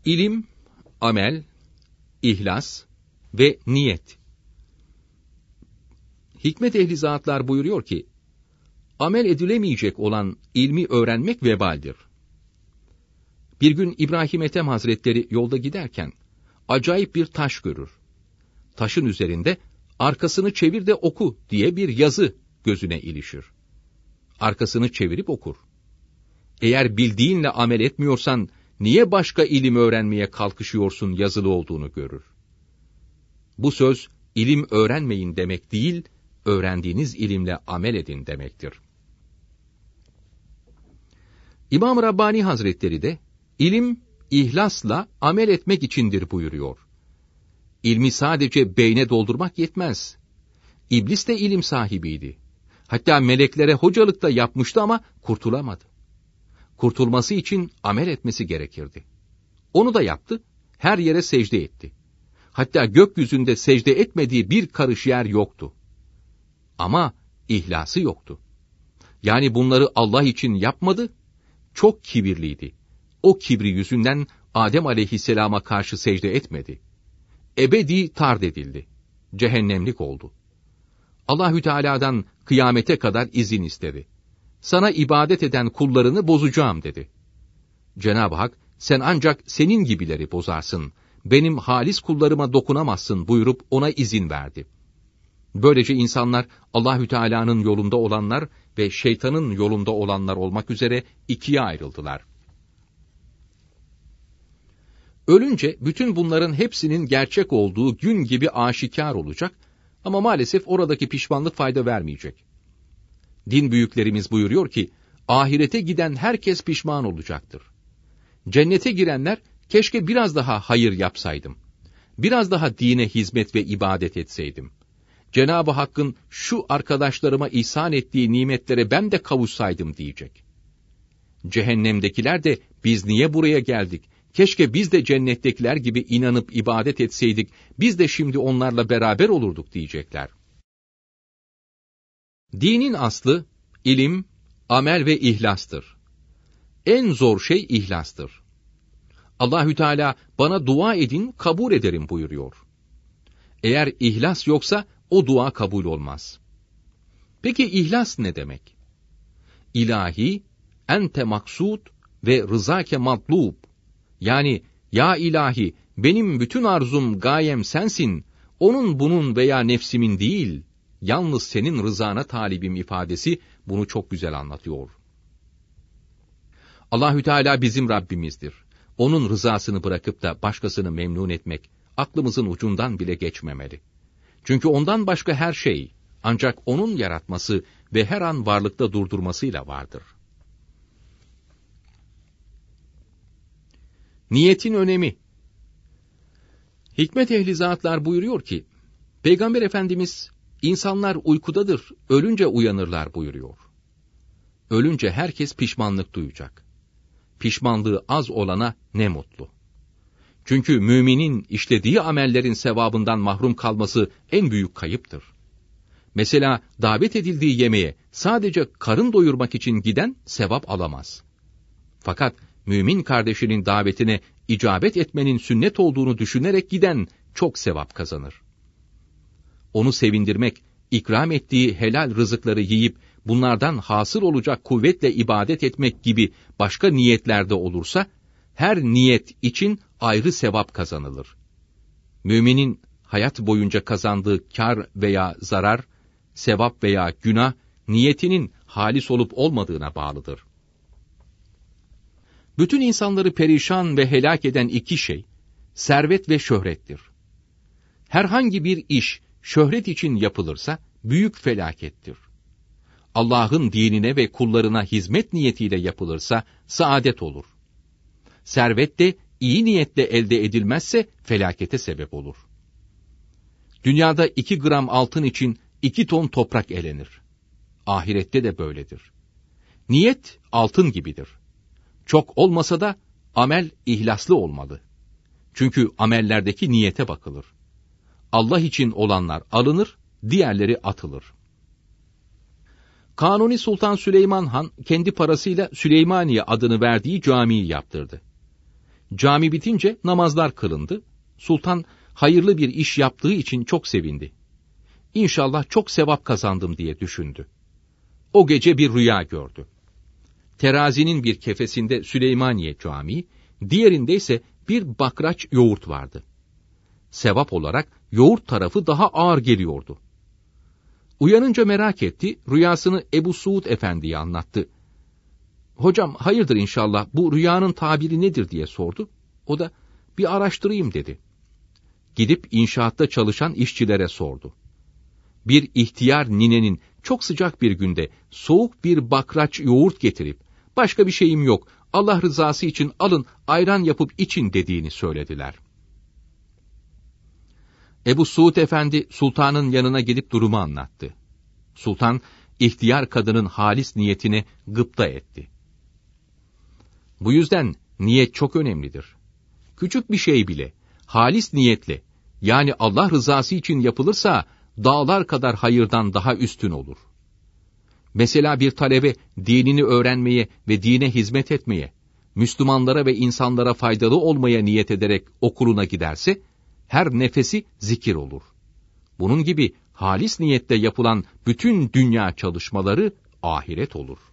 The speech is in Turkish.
İlim, amel, ihlas ve niyet. Hikmet ehli zatlar buyuruyor ki, amel edilemeyecek olan ilmi öğrenmek vebaldir. Bir gün İbrahim Ethem Hazretleri yolda giderken, acayip bir taş görür. Taşın üzerinde, arkasını çevir de oku diye bir yazı gözüne ilişir. Arkasını çevirip okur. Eğer bildiğinle amel etmiyorsan, niye başka ilim öğrenmeye kalkışıyorsun yazılı olduğunu görür. Bu söz, ilim öğrenmeyin demek değil, öğrendiğiniz ilimle amel edin demektir. İmam Rabbani Hazretleri de, ilim, ihlasla amel etmek içindir buyuruyor. İlmi sadece beyne doldurmak yetmez. İblis de ilim sahibiydi. Hatta meleklere hocalık da yapmıştı ama kurtulamadı. Kurtulması için amel etmesi gerekirdi. Onu da yaptı, her yere secde etti. Hatta gökyüzünde secde etmediği bir karış yer yoktu. Ama ihlası yoktu. Yani bunları Allah için yapmadı, çok kibirliydi. O kibri yüzünden Adem aleyhisselama karşı secde etmedi. Ebedi tard edildi. Cehennemlik oldu. Allahü Teala'dan kıyamete kadar izin istedi. Sana ibadet eden kullarını bozacağım dedi. Cenab-ı Hak, sen ancak senin gibileri bozarsın, benim halis kullarıma dokunamazsın buyurup ona izin verdi. Böylece insanlar Allahü Teala'nın yolunda olanlar ve şeytanın yolunda olanlar olmak üzere ikiye ayrıldılar. Ölünce bütün bunların hepsinin gerçek olduğu gün gibi aşikar olacak ama maalesef oradaki pişmanlık fayda vermeyecek. Din büyüklerimiz buyuruyor ki, ahirete giden herkes pişman olacaktır. Cennete girenler, keşke biraz daha hayır yapsaydım, biraz daha dine hizmet ve ibadet etseydim, Cenab-ı Hakk'ın şu arkadaşlarıma ihsan ettiği nimetlere ben de kavuşsaydım diyecek. Cehennemdekiler de, biz niye buraya geldik, keşke biz de cennettekiler gibi inanıp ibadet etseydik, biz de şimdi onlarla beraber olurduk diyecekler. Dinin aslı, ilim, amel ve ihlastır. En zor şey ihlastır. Allahü Teala, bana dua edin, kabul ederim buyuruyor. Eğer ihlas yoksa, o dua kabul olmaz. Peki ihlas ne demek? İlahi, ente maksud ve rızake matlub. Yani, ya ilahi, benim bütün arzum, gayem sensin, onun bunun veya nefsimin değil, yalnız senin rızana talibim ifadesi bunu çok güzel anlatıyor. Allahü Teala bizim Rabbimizdir. Onun rızasını bırakıp da başkasını memnun etmek, aklımızın ucundan bile geçmemeli. Çünkü ondan başka her şey, ancak onun yaratması ve her an varlıkta durdurmasıyla vardır. Niyetin önemi. Hikmet ehli zatlar buyuruyor ki, Peygamber Efendimiz, insanlar uykudadır, ölünce uyanırlar buyuruyor. Ölünce herkes pişmanlık duyacak. Pişmanlığı az olana ne mutlu. Çünkü müminin işlediği amellerin sevabından mahrum kalması en büyük kayıptır. Mesela davet edildiği yemeğe sadece karın doyurmak için giden sevap alamaz. Fakat mümin kardeşinin davetine icabet etmenin sünnet olduğunu düşünerek giden çok sevap kazanır. Onu sevindirmek, ikram ettiği helal rızıkları yiyip bunlardan hasıl olacak kuvvetle ibadet etmek gibi başka niyetlerde olursa, her niyet için ayrı sevap kazanılır. Müminin hayat boyunca kazandığı kar veya zarar, sevap veya günah, niyetinin halis olup olmadığına bağlıdır. Bütün insanları perişan ve helak eden iki şey, servet ve şöhrettir. Herhangi bir iş, şöhret için yapılırsa, büyük felakettir. Allah'ın dinine ve kullarına hizmet niyetiyle yapılırsa, saadet olur. Servet de iyi niyetle elde edilmezse, felakete sebep olur. Dünyada 2 gram altın için 2 ton toprak elenir. Ahirette de böyledir. Niyet altın gibidir. Çok olmasa da amel ihlaslı olmalı. Çünkü amellerdeki niyete bakılır. Allah için olanlar alınır, diğerleri atılır. Kanuni Sultan Süleyman Han kendi parasıyla Süleymaniye adını verdiği camiyi yaptırdı. Cami bitince namazlar kılındı. Sultan hayırlı bir iş yaptığı için çok sevindi. İnşallah çok sevap kazandım diye düşündü. O gece bir rüya gördü. Terazinin bir kefesinde Süleymaniye Camii, diğerinde ise bir bakraç yoğurt vardı. Sevap olarak yoğurt tarafı daha ağır geliyordu. Uyanınca merak etti, rüyasını Ebu Suud Efendi'ye anlattı. Hocam hayırdır inşallah, bu rüyanın tabiri nedir diye sordu. O da bir araştırayım dedi. Gidip inşaatta çalışan işçilere sordu. Bir ihtiyar ninenin çok sıcak bir günde soğuk bir bakraç yoğurt getirip, başka bir şeyim yok, Allah rızası için alın ayran yapıp için dediğini söylediler. Ebu Suud Efendi sultanın yanına gidip durumu anlattı. Sultan ihtiyar kadının halis niyetine gıpta etti. Bu yüzden niyet çok önemlidir. Küçük bir şey bile halis niyetle, yani Allah rızası için yapılırsa dağlar kadar hayırdan daha üstün olur. Mesela bir talebe dinini öğrenmeye ve dine hizmet etmeye, Müslümanlara ve insanlara faydalı olmaya niyet ederek okuluna giderse, her nefesi zikir olur. Bunun gibi halis niyetle yapılan bütün dünya çalışmaları ahiret olur.